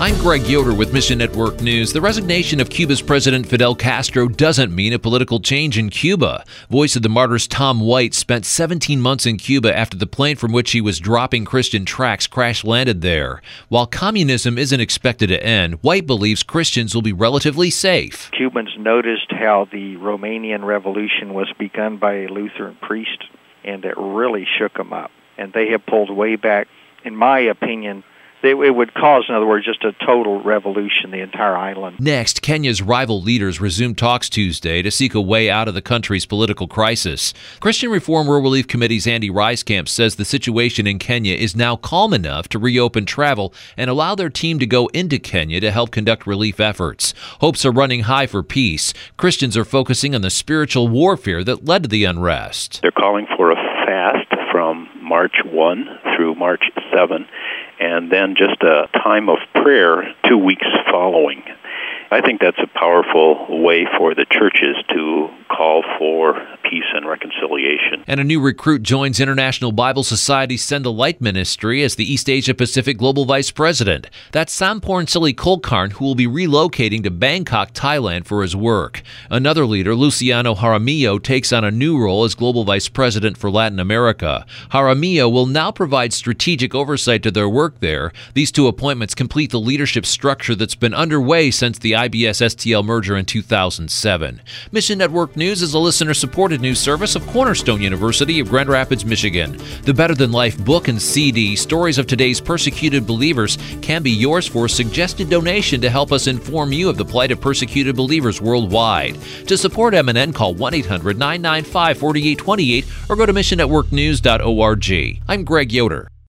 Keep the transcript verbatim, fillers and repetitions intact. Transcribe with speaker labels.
Speaker 1: I'm Greg Yoder with Mission Network News. The resignation of Cuba's President Fidel Castro doesn't mean a political change in Cuba. Voice of the Martyrs Tom White spent seventeen months in Cuba after the plane from which he was dropping Christian tracts crash-landed there. While communism isn't expected to end, White believes Christians will be relatively safe.
Speaker 2: Cubans noticed how the Romanian Revolution was begun by a Lutheran priest, and it really shook them up. And they have pulled way back. In my opinion, It would cause, in other words, just a total revolution, the entire island.
Speaker 1: Next, Kenya's rival leaders resumed talks Tuesday to seek a way out of the country's political crisis. Christian Reform World Relief Committee's Andy Reiskamp says the situation in Kenya is now calm enough to reopen travel and allow their team to go into Kenya to help conduct relief efforts. Hopes are running high for peace. Christians are focusing on the spiritual warfare that led to the unrest.
Speaker 3: They're calling for a fast from March first through March seventh. And then just a time of prayer two weeks following. I think that's a powerful way for the churches to call for peace and reconciliation.
Speaker 1: And a new recruit joins International Bible Society's Send a Light ministry as the East Asia Pacific Global Vice President. That's Samporn Sili Kulkarn, who will be relocating to Bangkok, Thailand for his work. Another leader, Luciano Jaramillo, takes on a new role as Global Vice President for Latin America. Jaramillo will now provide strategic oversight to their work there. These two appointments complete the leadership structure that's been underway since the I B S S T L merger in two thousand seven. Mission Network News is a listener-supported news service of Cornerstone University of Grand Rapids, Michigan. The Better Than Life book and C D, Stories of Today's Persecuted Believers, can be yours for a suggested donation to help us inform you of the plight of persecuted believers worldwide. To support M N N, call one eight hundred nine nine five four eight two eight or go to mission network news dot org. I'm Greg Yoder.